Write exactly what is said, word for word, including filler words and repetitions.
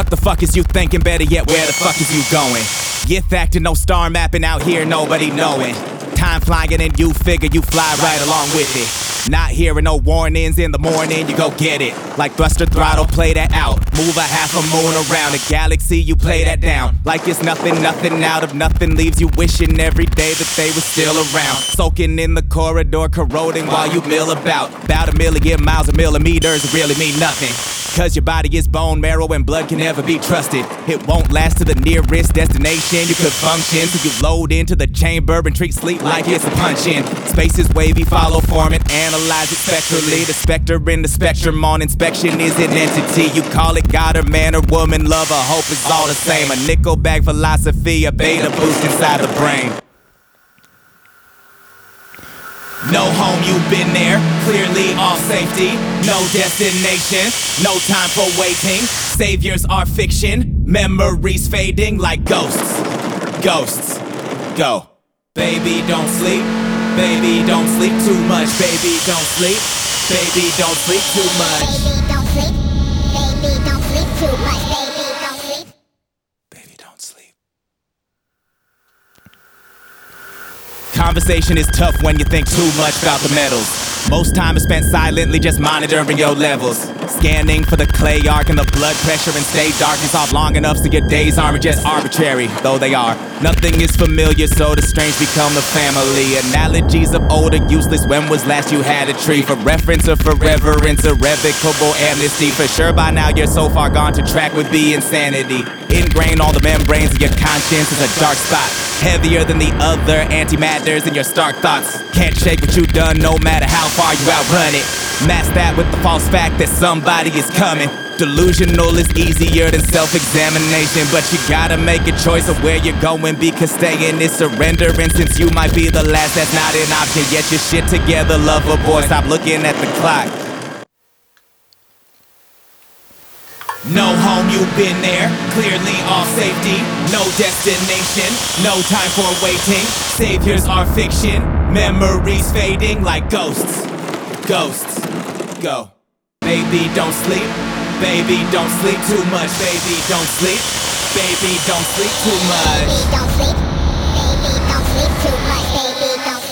What the fuck is you thinking? Better yet, where the fuck is you going? Get acting, no star mapping out here, nobody knowing. Time flying and you figure you fly right along with it. Not hearing no warnings in the morning, you go get it. Like thruster throttle, play that out. Move a half a moon around a galaxy, you play that down. Like it's nothing, nothing out of nothing. Leaves you wishing every day that they were still around. Soaking in the corridor, corroding while you mill about. About a million miles, a millimeters really mean nothing. Cause your body is bone marrow and blood can never be trusted. It won't last to the nearest destination you could function. So you load into the chamber and treat sleep like it's a punch-in. Space is wavy, follow form and analyze it spectrally. The specter in the spectrum on inspection is an entity. You call it God or man or woman, love or hope is all the same. A nickel bag philosophy, a beta boost inside the brain. No home, you've been there, clearly off safety. No destination, no time for waiting. Saviors are fiction, memories fading like ghosts. Ghosts, go. Baby, don't sleep, baby, don't sleep too much. Baby, don't sleep, baby, don't sleep too much. Baby, don't sleep, baby, don't sleep too much. Baby, don't sleep. Baby, don't sleep. Conversation is tough when you think too much about the metals. Most time is spent silently just monitoring your levels. Scanning for the clay arc and the blood pressure and stay darkness off long enough so your days aren't just arbitrary, though they are. Nothing is familiar, so the strange become the family. Analogies of old are useless. When was last you had a tree? For reference or for reverence, irrevocable amnesty. For sure by now you're so far gone to track would be insanity. Ingrain all the membranes of your conscience is a dark spot. Heavier than the other antimatters in your stark thoughts. Can't shake what you've done no matter how far you outrun it. Mask that with the false fact that somebody is coming. Delusional is easier than self-examination, but you gotta make a choice of where you're going, because staying is surrendering. Since you might be the last, that's not an option. Get your shit together, lover boy, stop looking at the clock. No home, you've been there, clearly off safety. No destination, no time for waiting. Saviors are fiction, memories fading like ghosts. Ghosts, go. Baby, don't sleep, baby, don't sleep too much. Baby, don't sleep, baby, don't sleep too much. Baby, don't sleep.